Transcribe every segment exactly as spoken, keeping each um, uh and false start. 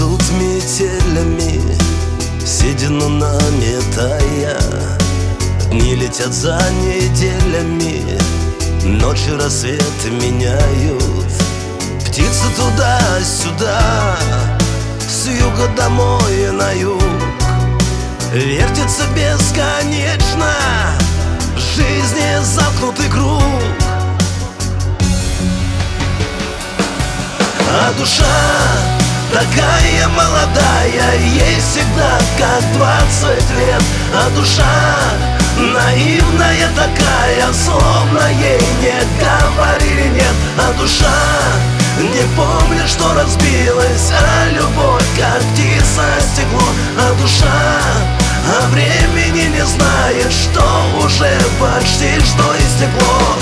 идут метелями, седину наметая. Дни летят за неделями, ночи рассвет меняют. Птицы туда-сюда, с юга домой на юг. Вертится бесконечно жизни замкнутый круг. А душа такая молодая, ей всегда как двадцать лет. А душа наивная такая, словно ей не говорили нет. А душа не помнит, что разбилась, а любовь как птица стекло. А душа о времени не знает, что уже почти что истекло.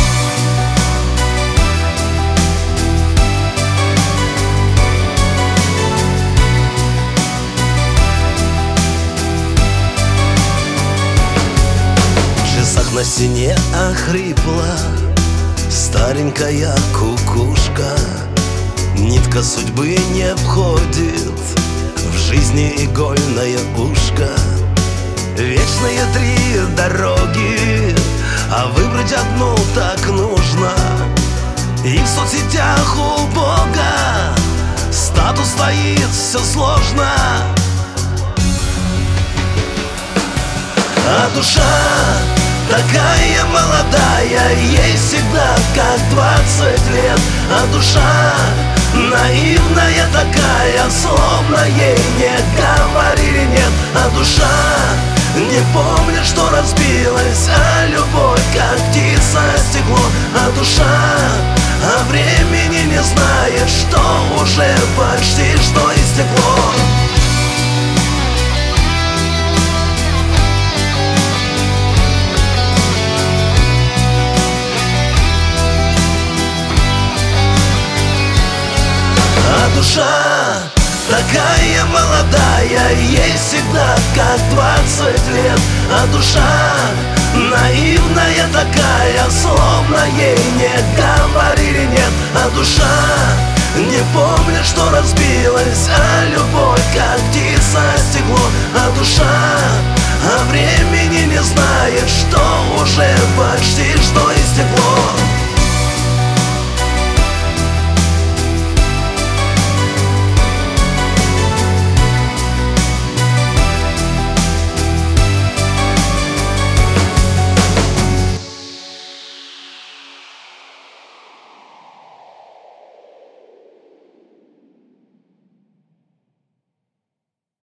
На стене охрипла старенькая кукушка. Нитка судьбы не входит в жизни игольное ушко. Вечные три дороги, а выбрать одну так нужно. И в соцсетях у Бога статус стоит все сложно. А душа такая молодая, ей всегда как двадцать лет. А душа наивная такая, словно ей не говорили нет. А душа не помнит, что разбилась, а любовь как птица стекло. А душа о времени не знает, что уже почти что истекло. Душа такая молодая, ей всегда как двадцать лет. А душа наивная такая, словно ей не говорили нет. А душа не помнит, что разбилась, а любовь как птица стекло. А душа о времени не знает, что уже почти что истекло.